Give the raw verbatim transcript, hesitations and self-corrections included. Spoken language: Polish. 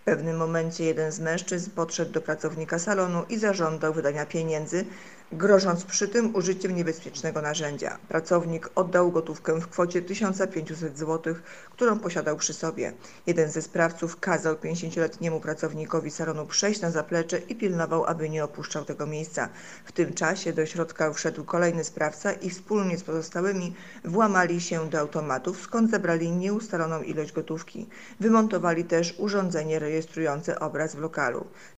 pewnym momencie jeden z mężczyzn podszedł do pracownika salonu i zażądał wydania pieniędzy, grożąc przy tym użyciem niebezpiecznego narzędzia. Pracownik oddał gotówkę w kwocie tysiąc pięćset złotych, którą posiadał przy sobie. Jeden ze sprawców kazał pięćdziesięcioletniemu pracownikowi salonu przejść na zaplecze i pilnował, aby nie opuszczał tego miejsca. W tym czasie do środka wszedł kolejny sprawca i wspólnie z pozostałymi włamali się do automatów, skąd zebrali nieustaloną ilość gotówki. Wymontowali też urządzenie rejestrujące obraz w lokalu.